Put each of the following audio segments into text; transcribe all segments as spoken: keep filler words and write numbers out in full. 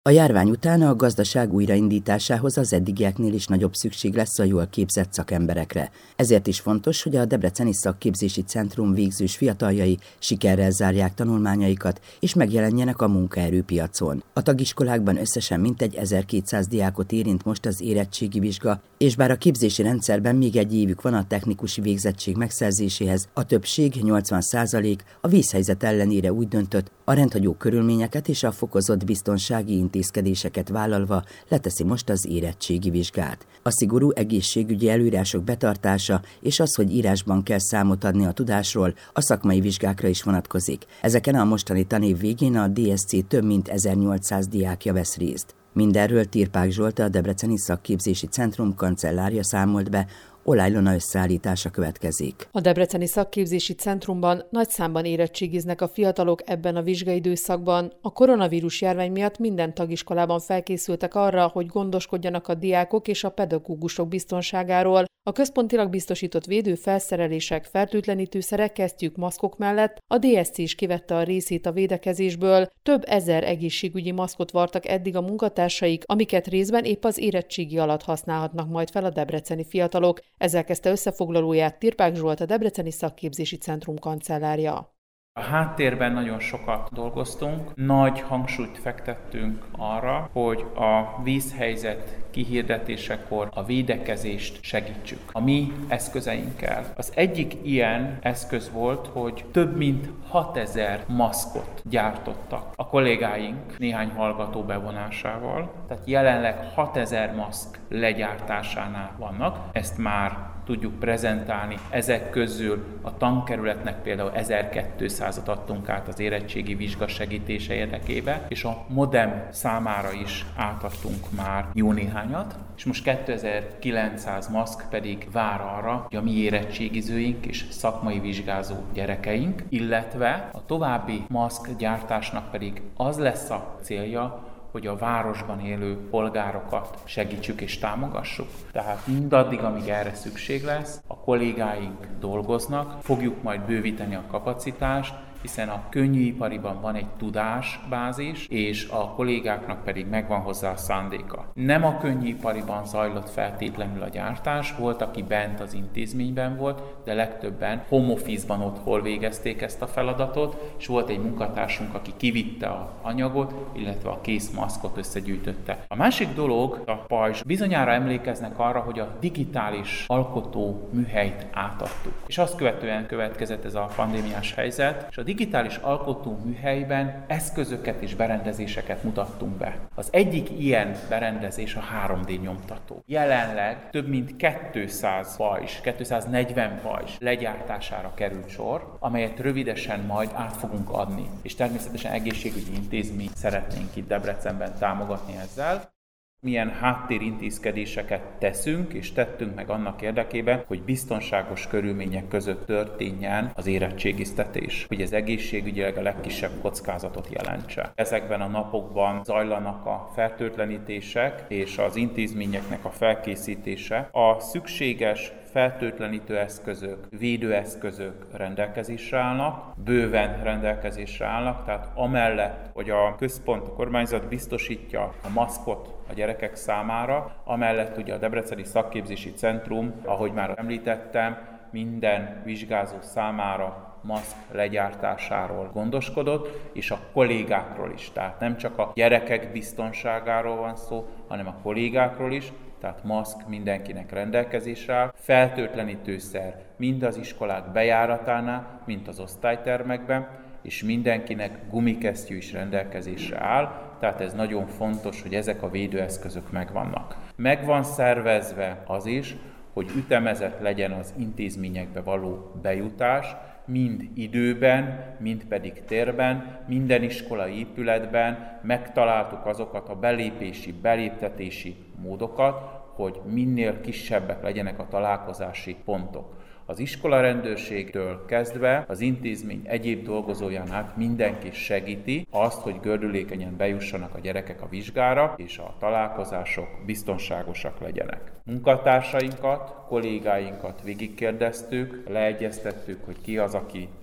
A járvány után a gazdaság újraindításához az eddigieknél is nagyobb szükség lesz a jól képzett szakemberekre. Ezért is fontos, hogy a Debreceni Szakképzési Centrum végzős fiataljai sikerrel zárják tanulmányaikat és megjelenjenek a munkaerőpiacon. A tagiskolákban összesen mintegy ezerkétszáz diákot érint most az érettségi vizsga, és bár a képzési rendszerben még egy évük van a technikusi végzettség megszerzéséhez, a többség, nyolcvan százalék a vízhelyzet ellenére úgy döntött, a rendhagyó körülményeket és a fokozott biztonsági intézkedéseket vállalva leteszi most az érettségi vizsgát. A szigorú egészségügyi előírások betartása és az, hogy írásban kell számot adni a tudásról, a szakmai vizsgákra is vonatkozik. Ezeken a mostani tanév végén a dé es cé több mint ezernyolcszáz diákja vesz részt. Mindenről Tirpák Zsolt, a Debreceni Szakképzési Centrum kancellárja számolt be, Olaj Ilona összeállítása következik. A Debreceni Szakképzési Centrumban nagy számban érettségiznek a fiatalok ebben a vizsgaidőszakban. A koronavírus járvány miatt minden tagiskolában felkészültek arra, hogy gondoskodjanak a diákok és a pedagógusok biztonságáról. A központilag biztosított védőfelszerelések, fertőtlenítőszerek, kesztyűk, maszkok mellett a dé es cé is kivette a részét a védekezésből. Több ezer egészségügyi maszkot vartak eddig a munkatársaik, amiket részben épp az érettségi alatt használhatnak majd fel a debreceni fiatalok. Ezzel kezdte összefoglalóját Tirpák Zsolt, a Debreceni Szakképzési Centrum kancellárja. A háttérben nagyon sokat dolgoztunk, nagy hangsúlyt fektettünk arra, hogy a vízhelyzet kihirdetésekor a védekezést segítsük a mi eszközeinkkel. Az egyik ilyen eszköz volt, hogy több mint hatezer maszkot gyártottak a kollégáink néhány hallgató bevonásával. Tehát jelenleg hatezer maszk legyártásánál vannak, ezt már tudjuk prezentálni. Ezek közül a tankerületnek például ezerkétszázat adtunk át az érettségi vizsga segítése érdekébe, és a Modem számára is átadtunk már jó néhányat, és most kétezer-kilencszáz maszk pedig vár arra, hogy a mi érettségizőink és szakmai vizsgázó gyerekeink, illetve a további maszk gyártásnak pedig az lesz a célja, hogy a városban élő polgárokat segítsük és támogassuk. Tehát mindaddig, amíg erre szükség lesz, a kollégáink dolgoznak, fogjuk majd bővíteni a kapacitást, hiszen a könnyűipariban van egy tudásbázis, és a kollégáknak pedig megvan hozzá a szándéka. Nem a könnyűipariban zajlott feltétlenül a gyártás, volt, aki bent az intézményben volt, de legtöbben home office-ban otthon végezték ezt a feladatot, és volt egy munkatársunk, aki kivitte az anyagot, illetve a készmaszkot összegyűjtötte. A másik dolog, a pajzs, bizonyára emlékeznek arra, hogy a digitális alkotó műhelyt átadtuk. És azt követően következett ez a pandémiás helyzet, és a digitális alkotó műhelyben eszközöket és berendezéseket mutattunk be. Az egyik ilyen berendezés a három dé nyomtató. Jelenleg több mint kétszáz pajzs, kétszáznegyven pajzs legyártására került sor, amelyet rövidesen majd át fogunk adni. És természetesen egészségügyi intézmény szeretnénk itt Debrecenben támogatni ezzel. Milyen háttérintézkedéseket teszünk és tettünk meg annak érdekében, hogy biztonságos körülmények között történjen az érettségiztetés, hogy az egészségügyileg a legkisebb kockázatot jelentse. Ezekben a napokban zajlanak a fertőtlenítések és az intézményeknek a felkészítése. A szükséges fertőtlenítő eszközök, védőeszközök rendelkezésre állnak, bőven rendelkezésre állnak, tehát amellett, hogy a központ, a kormányzat biztosítja a maszkot a gyerekek számára, amellett ugye a Debreceni Szakképzési Centrum, ahogy már említettem, minden vizsgázó számára maszk legyártásáról gondoskodott, és a kollégákról is. Tehát nem csak a gyerekek biztonságáról van szó, hanem a kollégákról is, tehát maszk mindenkinek rendelkezésre áll, fertőtlenítőszer mind az iskolák bejáratánál, mint az osztálytermekben, és mindenkinek gumikesztyű is rendelkezésre áll, tehát ez nagyon fontos, hogy ezek a védőeszközök megvannak. Meg van szervezve az is, hogy ütemezett legyen az intézményekbe való bejutás, mind időben, mind pedig térben, minden iskolai épületben megtaláltuk azokat a belépési, beléptetési módokat, hogy minél kisebbek legyenek a találkozási pontok. Az iskolarendőrségtől kezdve az intézmény egyéb dolgozóján át mindenki segíti azt, hogy gördülékenyen bejussanak a gyerekek a vizsgára, és a találkozások biztonságosak legyenek. Munkatársainkat, kollégáinkat végigkérdeztük, leegyeztettük, hogy ki az, aki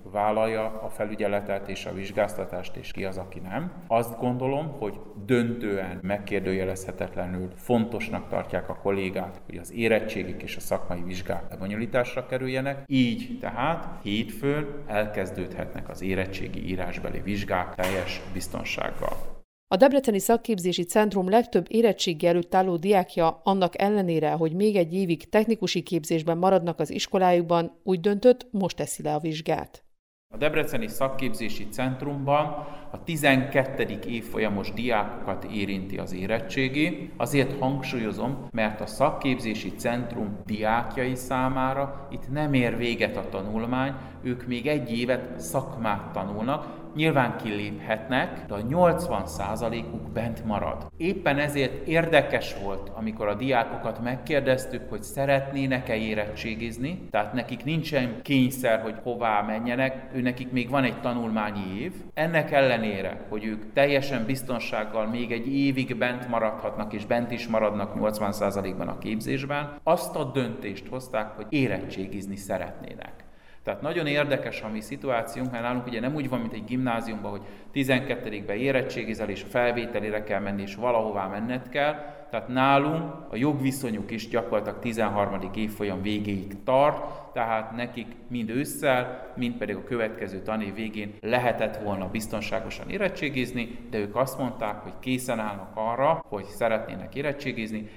vállalja a felügyeletet és a vizsgáztatást, és ki az, aki nem. Azt gondolom, hogy döntően megkérdőjelezhetetlenül fontosnak tartják a kollégák, hogy az érettségik és a szakmai vizsgák lebonyolításra kerüljenek. Így tehát hétfőn elkezdődhetnek az érettségi írásbeli vizsgák teljes biztonsággal. A Debreceni Szakképzési Centrum legtöbb érettségi előtt álló diákja annak ellenére, hogy még egy évig technikusi képzésben maradnak az iskolájukban, úgy döntött, most teszi le a vizsgát. A Debreceni Szakképzési Centrumban a tizenkettedik évfolyamos diákokat érinti az érettségi. Azért hangsúlyozom, mert a Szakképzési Centrum diákjai számára itt nem ér véget a tanulmány, ők még egy évet szakmát tanulnak, nyilván kiléphetnek, de a nyolcvan százalékuk bent marad. Éppen ezért érdekes volt, amikor a diákokat megkérdeztük, hogy szeretnének-e érettségizni, tehát nekik nincsen kényszer, hogy hová menjenek, őnekik még van egy tanulmányi év. Ennek ellenére, hogy ők teljesen biztonsággal még egy évig bent maradhatnak, és bent is maradnak nyolcvan százalékban a képzésben, azt a döntést hozták, hogy érettségizni szeretnének. Tehát nagyon érdekes a mi szituációnk, mert nálunk ugye nem úgy van, mint egy gimnáziumban, hogy tizenkettedikben érettségizel, és a felvételire kell menni, és valahová menned kell. Tehát nálunk a jogviszonyuk is gyakorlatilag tizenharmadik évfolyam végéig tart, tehát nekik mind ősszel, mind pedig a következő tanév végén lehetett volna biztonságosan érettségizni, de ők azt mondták, hogy készen állnak arra, hogy szeretnének érettségizni.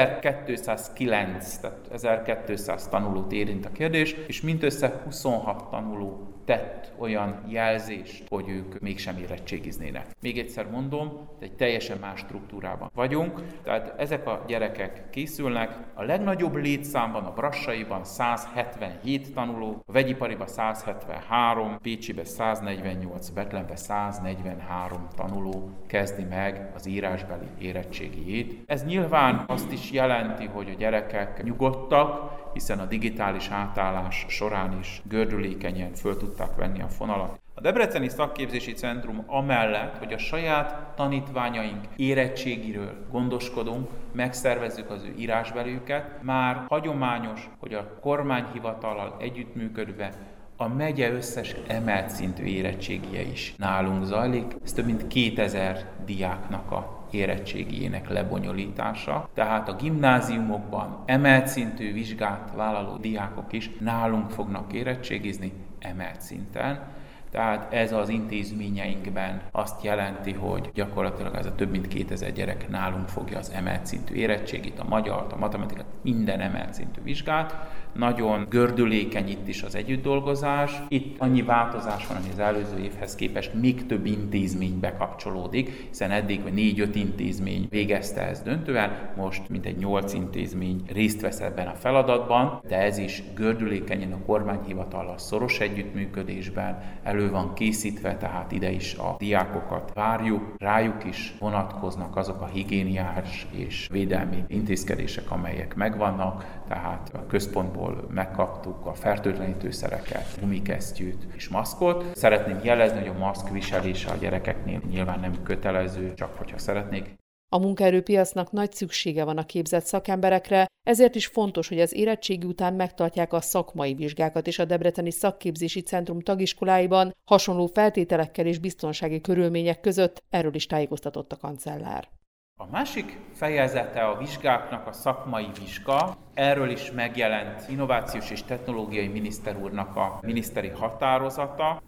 ezerkétszázkilenc, tehát ezerkétszáz tanulót érint a kérdés, és mindössze huszonhat tanuló tett olyan jelzést, hogy ők mégsem érettségiznének. Még egyszer mondom, egy teljesen más struktúrában vagyunk, tehát ezek a gyerekek készülnek. A legnagyobb létszámban a Brassaiban százhetvenhét tanuló, a Vegyipariban százhetvenhárom, Pécsiben száznegyvennyolc, Betlenben száznegyvenhárom tanuló kezdi meg az írásbeli érettségiét. Ez nyilván azt is jelenti, hogy a gyerekek nyugodtak, hiszen a digitális átállás során is gördülékenyen föl tudták venni a fonalat. A Debreceni Szakképzési Centrum amellett, hogy a saját tanítványaink érettségiről gondoskodunk, megszervezzük az ő írásbeliüket, már hagyományos, hogy a kormányhivatallal együttműködve a megye összes emelt szintű érettségie is nálunk zajlik. Ez több mint kétezer diáknak a érettségiének lebonyolítása. Tehát a gimnáziumokban emelt szintű vizsgát vállaló diákok is nálunk fognak érettségizni emelt szinten. Tehát ez az intézményeinkben azt jelenti, hogy gyakorlatilag ez a több mint kétezer gyerek nálunk fogja az emelt szintű érettségit, a magyart, a matematikát, minden emelt szintű vizsgát. Nagyon gördülékeny itt is az együttdolgozás. Itt annyi változás van, hogy az előző évhez képest még több intézmény bekapcsolódik, hiszen eddig négy-öt intézmény végezte ezt döntően, most mintegy nyolc intézmény részt vesz ebben a feladatban, de ez is gördülékenyen a kormányhivatallal szoros együttműködésben elő van készítve, tehát ide is a diákokat várjuk, rájuk is vonatkoznak azok a higiéniás és védelmi intézkedések, amelyek megvannak, tehát a központból megkaptuk a fertőtlenítőszereket, gumikesztyűt és maszkot. Szeretném jelezni, hogy a maszk viselése a gyerekeknél nyilván nem kötelező, csak hogyha szeretnék. A munkaerőpiacnak nagy szüksége van a képzett szakemberekre, ezért is fontos, hogy az érettségi után megtartják a szakmai vizsgákat is a Debreceni Szakképzési Centrum tagiskoláiban, hasonló feltételekkel és biztonsági körülmények között, erről is tájékoztatott a kancellár. A másik fejezete a vizsgáknak a szakmai vizsga, erről is megjelent Innovációs és Technológiai Miniszter úrnak a miniszteri határozata.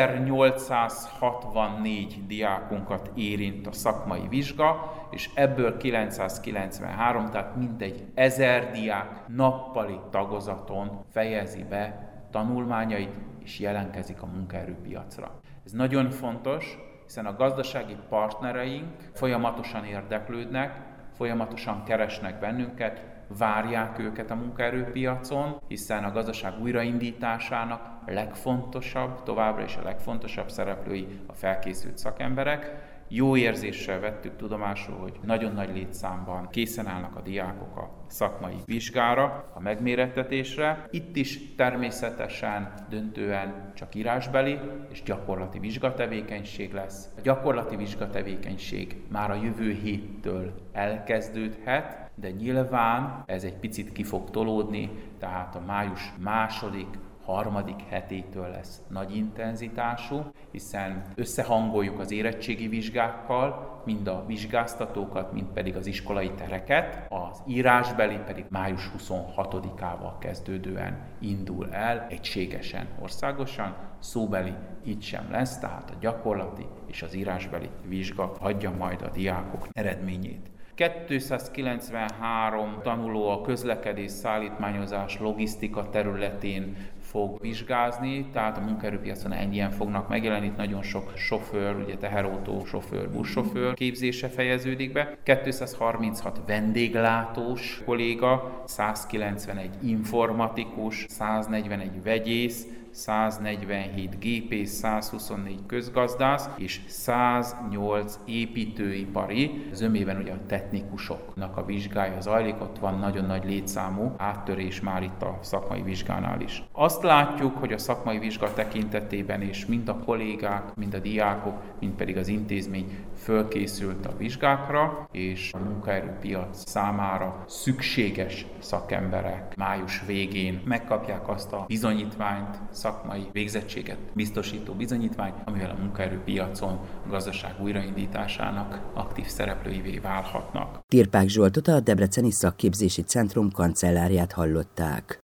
ezernyolcszázhatvannégy diákunkat érint a szakmai vizsga, és ebből kilencszázkilencvenhárom, tehát mintegy ezer diák nappali tagozaton fejezi be tanulmányait és jelentkezik a munkaerőpiacra. Ez nagyon fontos, hiszen a gazdasági partnereink folyamatosan érdeklődnek, folyamatosan keresnek bennünket, várják őket a munkaerőpiacon, hiszen a gazdaság újraindításának legfontosabb, továbbra is a legfontosabb szereplői a felkészült szakemberek. Jó érzéssel vettük tudomásul, hogy nagyon nagy létszámban készen állnak a diákok a szakmai vizsgára, a megmérettetésre. Itt is természetesen döntően csak írásbeli és gyakorlati vizsgatevékenység lesz. A gyakorlati vizsgatevékenység már a jövő héttől elkezdődhet, de nyilván ez egy picit ki fog tolódni, tehát a május második, harmadik hetétől lesz nagy intenzitású, hiszen összehangoljuk az érettségi vizsgákkal, mind a vizsgáztatókat, mind pedig az iskolai tereket, az írásbeli pedig május huszonhatodikával kezdődően indul el egységesen, országosan, szóbeli itt sem lesz, tehát a gyakorlati és az írásbeli vizsga adja majd a diákok eredményét. kétszázkilencvenhárom tanuló a közlekedés, szállítmányozás, logisztika területén fog vizsgázni, tehát a munkaerőpiacon ennyien fognak megjelenni, itt nagyon sok sofőr, ugye teherautó sofőr, buszsofőr képzése fejeződik be, kétszázharminchat vendéglátós kolléga, százkilencvenegy informatikus, száznegyvenegy vegyész, száznegyvenhét gépész, százhuszonnégy közgazdász és száznyolc építőipari. Zömében ugye a technikusoknak a vizsgája zajlik, ott van nagyon nagy létszámú áttörés már itt a szakmai vizsgánál is. Azt látjuk, hogy a szakmai vizsga tekintetében is mind a kollégák, mind a diákok, mind pedig az intézmény fölkészült a vizsgákra, és a munkaerőpiac számára szükséges szakemberek május végén megkapják azt a bizonyítványt, szakmai végzettséget biztosító bizonyítvány, amivel a munkaerőpiacon a gazdaság újraindításának aktív szereplőivé válhatnak. Tirpák Zsoltot, a Debreceni Szakképzési Centrum kancellárját hallották.